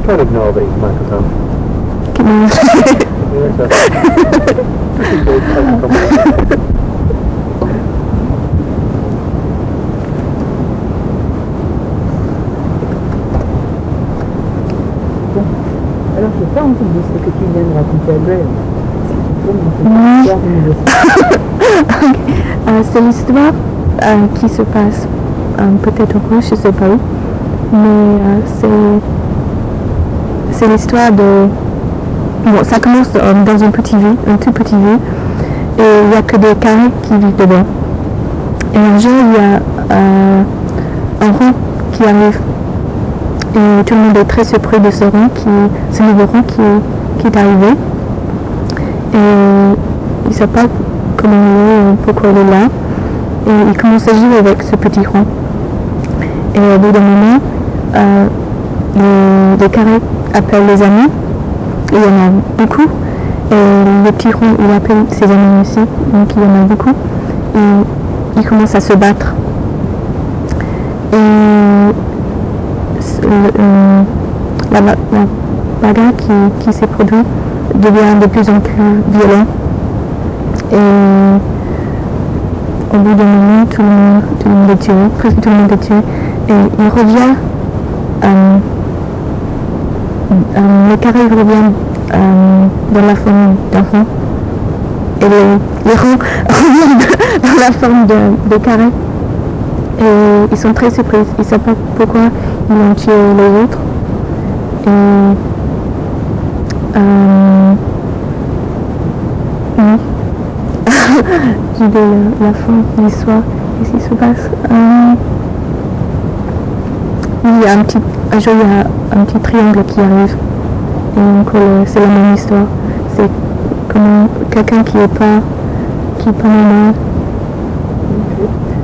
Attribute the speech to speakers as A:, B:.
A: can't ignore the microphone.
B: Alors, je n'ai pas entendu ce que tu viens de raconter à Graham.
C: C'est l'histoire qui se passe peut-être au Rouge, je ne sais pas où, mais c'est l'histoire de... Bon, ça commence dans un tout petit ville, et il n'y a que des carrés qui vivent dedans. Et un jour, il y a un rond qui arrive, et tout le monde est très surpris de ce nouveau rond qui est arrivé. Et il ne sait pas comment il est, pourquoi il est là, et il commence à jouer avec ce petit rond. Et au bout d'un moment, les carrés appellent les amis, et il y en a beaucoup, et le petit rond il appelle ses amis aussi, donc il y en a beaucoup, et ils commencent à se battre. Et la bagarre qui s'est produite devient de plus en plus violent, et au bout d'un moment tout le monde est tué, presque tout le monde est tué, et il revient, les carrés reviennent dans la forme d'un rond, et les ronds reviennent dans la forme de carré, et ils sont très surpris, ils ne savent pas pourquoi ils ont tué les autres, et j'ai dit la fin de l'histoire, qu'est-ce qui se passe? Un jour il y a un petit triangle qui arrive, et donc c'est la même histoire, c'est comme quelqu'un qui est pas normal.
B: Okay.